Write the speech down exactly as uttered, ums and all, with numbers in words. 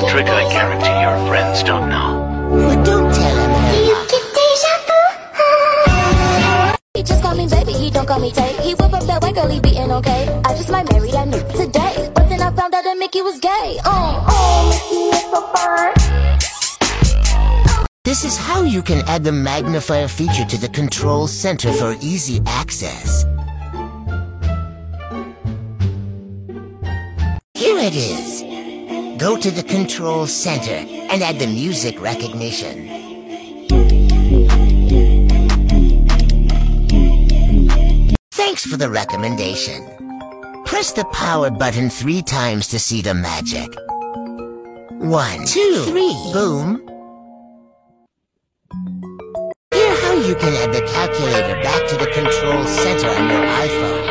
trick I guarantee your friends don't know. Well, don't tell him, Emma. He just call me baby, he don't call me Tay. He whip up that white girl, he beatin' okay. I just might marry that nigga today, but then I found out that Mickey was gay. Oh, oh, Mickey is so fine. This is how you can add the magnifier feature to the control center for easy access. Here it is. Go to the control center and add the music recognition. Thanks for the recommendation. Press the power button three times to see the magic. One, two, three, boom. Here how you can add the calculator back to the control center on your iPhone.